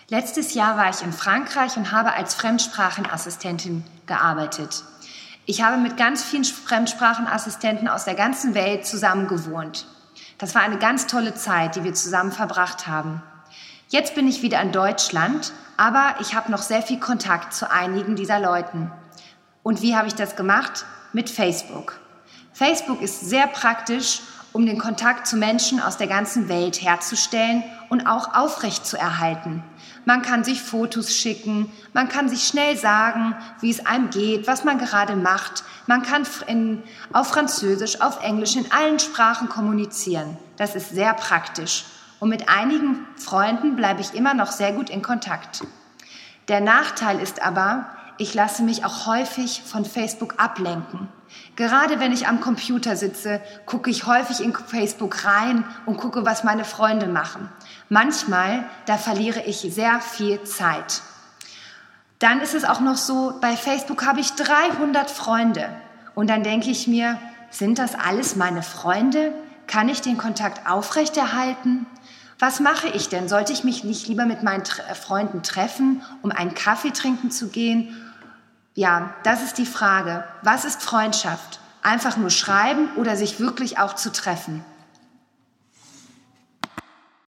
Letztes Jahr war ich in Frankreich und habe als Fremdsprachenassistentin gearbeitet. Ich habe mit ganz vielen Fremdsprachenassistenten aus der ganzen Welt zusammen gewohnt. Das war eine ganz tolle Zeit, die wir zusammen verbracht haben. Jetzt bin ich wieder in Deutschland, aber ich habe noch sehr viel Kontakt zu einigen dieser Leuten. Und wie habe ich das gemacht? Mit Facebook. Facebook ist sehr praktisch, um den Kontakt zu Menschen aus der ganzen Welt herzustellen und auch aufrechtzuerhalten. Man kann sich Fotos schicken, man kann sich schnell sagen, wie es einem geht, was man gerade macht. Man kann auf Französisch, auf Englisch, in allen Sprachen kommunizieren. Das ist sehr praktisch. Und mit einigen Freunden bleibe ich immer noch sehr gut in Kontakt. Der Nachteil ist aber, ich lasse mich auch häufig von Facebook ablenken. Gerade wenn ich am Computer sitze, gucke ich häufig in Facebook rein und gucke, was meine Freunde machen. Manchmal, da verliere ich sehr viel Zeit. Dann ist es auch noch so, bei Facebook habe ich 300 Freunde. Und dann denke ich mir, sind das alles meine Freunde? Kann ich den Kontakt aufrechterhalten? Was mache ich denn? Sollte ich mich nicht lieber mit meinen Freunden treffen, um einen Kaffee trinken zu gehen? Ja, das ist die Frage. Was ist Freundschaft? Einfach nur schreiben oder sich wirklich auch zu treffen?